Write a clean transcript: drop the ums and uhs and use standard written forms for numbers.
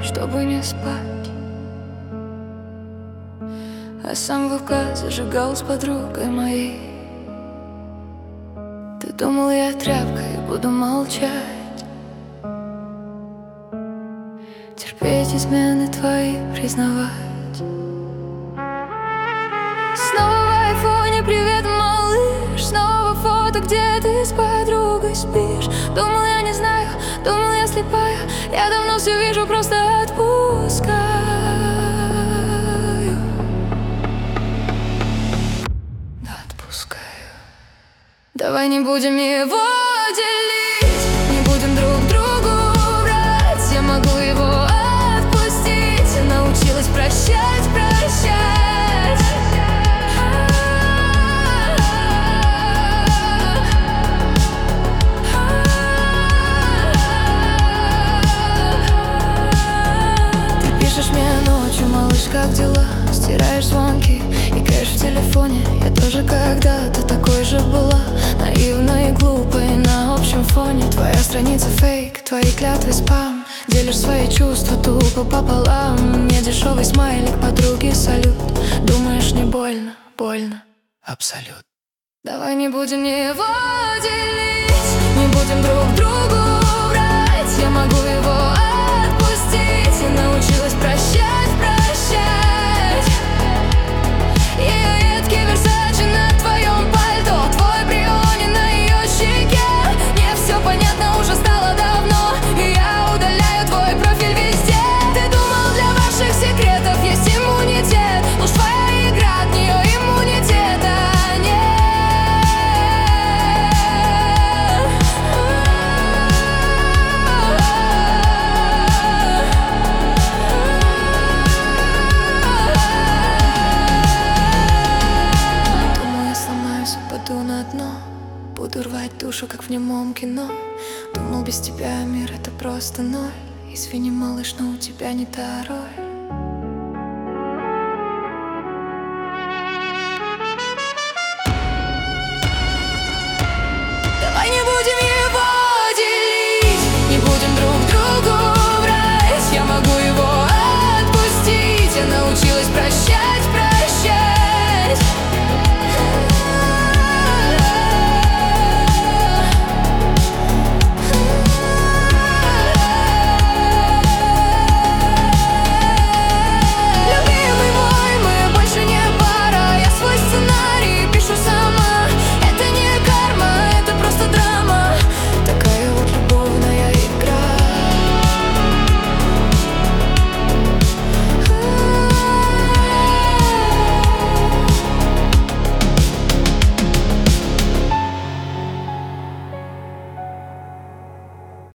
чтобы не спать. А сам ВК зажигал с подругой моей. Ты думал, я тряпка и буду молчать, терпеть измены твои, признавать. Снова в айфоне привет, малыш. Снова фото, где ты с подругой спишь. Думал, я не знаю, думал, я слепая. Я давно все вижу, просто отпускаю. Да, отпускаю. Давай не будем его делить, не будем друг другу врать. Я могу его отпустить. Я научилась прощать, прощать. Малыш, как дела? Стираешь звонки и кэш в телефоне. Я тоже когда-то такой же была, наивной и глупой на общем фоне. Твоя страница фейк, твои клятвы спам. Делишь свои чувства тупо пополам. Не дешевый смайлик, подруги салют. Думаешь, не больно? Больно. Абсолют. Давай не будем его делить, не будем друг другу врать. Я могу его отпустить. Я научилась прощать. Буду рвать душу, как в немом кино. Думал, без тебя мир — это просто ноль. Извини, малыш, но у тебя не та роль.